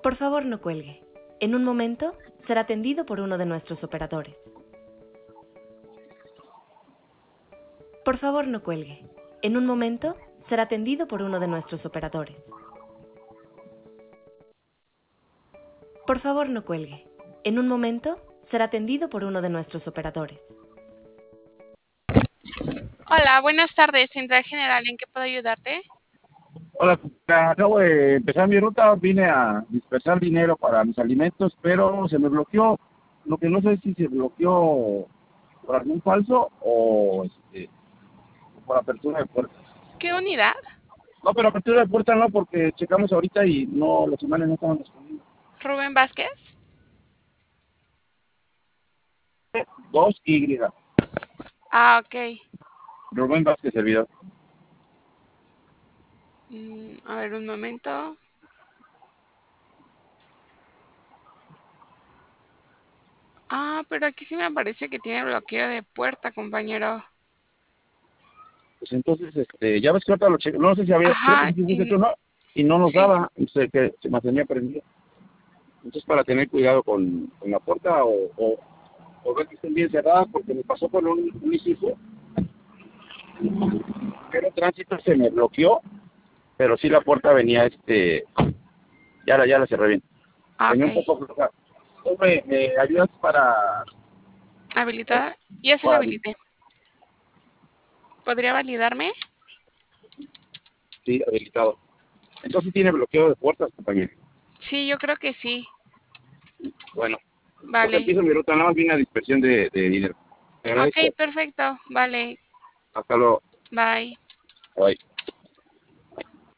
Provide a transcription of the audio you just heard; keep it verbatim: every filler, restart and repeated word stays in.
Por favor, no cuelgue. En un momento será atendido por uno de nuestros operadores. Por favor, no cuelgue. En un momento será atendido por uno de nuestros operadores. Por favor, no cuelgue. En un momento será atendido por uno de nuestros operadores. Hola, buenas tardes, Central General, ¿en qué puedo ayudarte? Hola, acabo de empezar mi ruta, vine a dispersar dinero para mis alimentos, pero se me bloqueó. Lo que no sé si se bloqueó por algún falso o este, por apertura de puertas. ¿Qué unidad? No, pero apertura de puerta no, porque checamos ahorita y no, los imanes no estaban respondiendo. Rubén Vázquez. Dos Y. Ah, ok. Rubén Vázquez, servidor. Mm, a ver, un momento. Ah, pero aquí sí me parece que tiene bloqueo de puerta, compañero. Pues entonces, este, ya ves que ahorita lo checo, no sé si había, creo que Ajá, sí puse y, que no, y no nos sí. daba, entonces que se mantenía prendido. Entonces, para tener cuidado con, con la puerta o, o, o ver que estén bien cerradas, porque me pasó con un municipio, pero el tránsito se me bloqueó, pero sí la puerta venía, este, ya la, ya la cerré bien. Ah, Venía un ok. poco floja. ¿Tú me, me ayudas para, Habilitada. Ya se la para, habilité. ¿Podría validarme? sí, habilitado? Entonces tiene bloqueo de puertas, compañero. Sí, yo creo que sí. Bueno, entonces Vale. empiezo mi ruta, nada más viene a dispersión de, de dinero. Te Ok, agradezco. perfecto. Vale. Hasta luego. Bye. Bye.